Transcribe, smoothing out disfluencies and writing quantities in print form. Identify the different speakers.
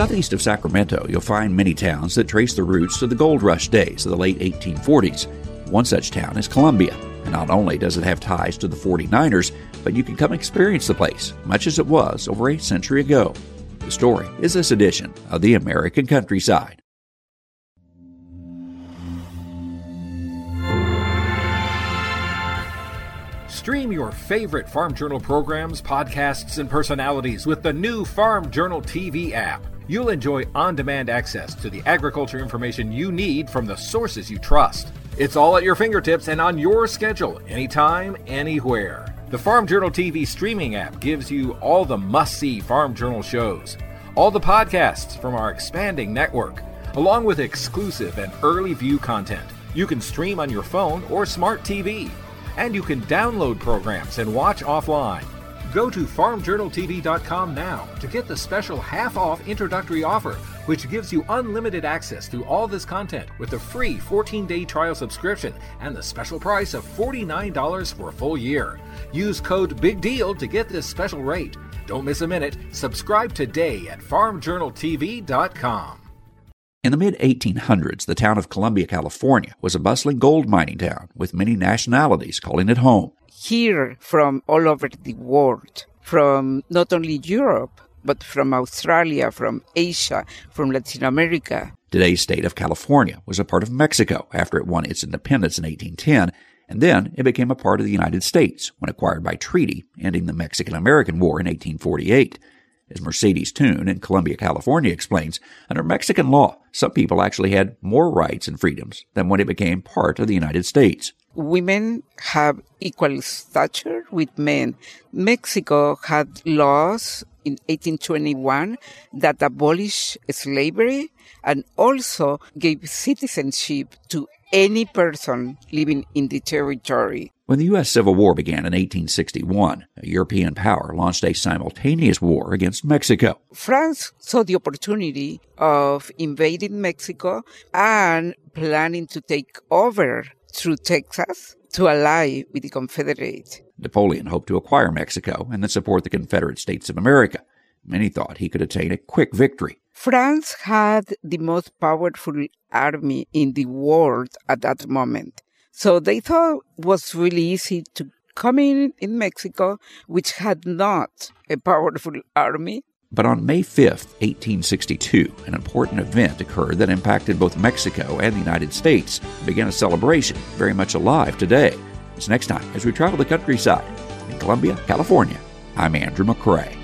Speaker 1: Southeast of Sacramento, you'll find many towns that trace their roots to the gold rush days of the late 1840s. One such town is Columbia, and not only does it have ties to the 49ers, but you can come experience the place, much as it was over a century ago. The story is this edition of the American Countryside.
Speaker 2: Stream your favorite Farm Journal programs, podcasts, and personalities with the new Farm Journal TV app. You'll enjoy on-demand access to the agriculture information you need from the sources you trust. It's all at your fingertips and on your schedule, anytime, anywhere. The Farm Journal TV streaming app gives you all the must-see Farm Journal shows, all the podcasts from our expanding network, along with exclusive and early view content. You can stream on your phone or smart TV. And you can download programs and watch offline. Go to farmjournaltv.com now to get the special half-off introductory offer, which gives you unlimited access to all this content with a free 14-day trial subscription and the special price of $49 for a full year. Use code BIGDEAL to get this special rate. Don't miss a minute. Subscribe today at farmjournaltv.com.
Speaker 1: In the mid-1800s, the town of Columbia, California, was a bustling gold mining town with many nationalities calling it home.
Speaker 3: Here from all over the world, from not only Europe, but from Australia, from Asia, from Latin America.
Speaker 1: Today's state of California was a part of Mexico after it won its independence in 1810, and then it became a part of the United States when acquired by treaty, ending the Mexican-American War in 1848. As Mercedes Toon in Columbia, California explains, under Mexican law, some people actually had more rights and freedoms than when it became part of the United States.
Speaker 3: Women have equal stature with men. Mexico had laws in 1821 that abolished slavery and also gave citizenship to any person living in the territory.
Speaker 1: When the U.S. Civil War began in 1861, a European power launched a simultaneous war against Mexico.
Speaker 3: France saw the opportunity of invading Mexico and planning to take over through Texas to ally with the Confederate.
Speaker 1: Napoleon hoped to acquire Mexico and then support the Confederate States of America. Many thought he could attain a quick victory.
Speaker 3: France had the most powerful army in the world at that moment. So they thought it was really easy to come in Mexico, which had not a powerful army.
Speaker 1: But on May 5th, 1862, an important event occurred that impacted both Mexico and the United States and began a celebration very much alive today. It's next time as we travel the countryside in Columbia, California. I'm Andrew McCrae.